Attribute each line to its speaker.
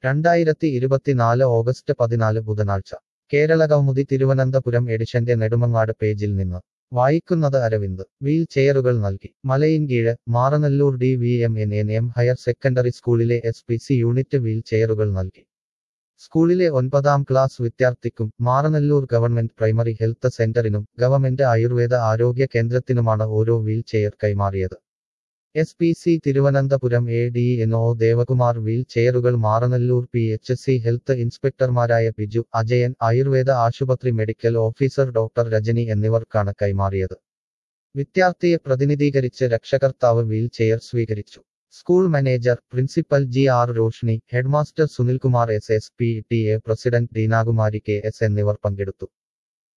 Speaker 1: 2024 August 14 ബുധനാഴ്ച കേരളകൗമുദി തിരുവനന്തപുരം എഡിഷന്റെ നെടുമങ്ങാട് പേജിൽ നിന്ന് വായിക്കുന്നത് അരവിന്ദ് വീൽ ചെയറുകൾ നൽകി Malayinkeezhu Maranalloor DVMNNM higher secondary സ്കൂളിലെ SPC യൂണിറ്റ് വീൽ ചെയറുകൾ നൽകി സ്കൂളിലെ 9ാം ക്ലാസ് വിദ്യാർത്ഥിക്കും മാറനല്ലൂർ ഗവൺമെന്റ് പ്രൈമറി ഹെൽത്ത് സെന്ററിനും ഗവൺമെന്റ് ആയുർവേദ ആരോഗ്യ കേന്ദ്രത്തിനുമാണ് ഓരോ വീൽ ചെയർ കൈമാറിയത് SPC Thiruvananthapuram ADNO Devakumar wheel ചെയറുകൾ മാറനല്ലൂർ PHC ഹെൽത്ത് ഇൻസ്പെക്ടർമാരായ ബിജു അജയൻ ആയുർവേദ ആശുപത്രി മെഡിക്കൽ ഓഫീസർ ഡോക്ടർ രജനി എന്നിവർക്കാണ് കൈമാറിയത് വിദ്യാർത്ഥിയെ പ്രതിനിധീകരിച്ച് രക്ഷകർത്താവ് വീൽ ചെയർ സ്വീകരിച്ചു school manager principal GR Roshni headmaster Sunilkumar SS PTA president Deenakumari KS എന്നിവർ പങ്കെടുത്തു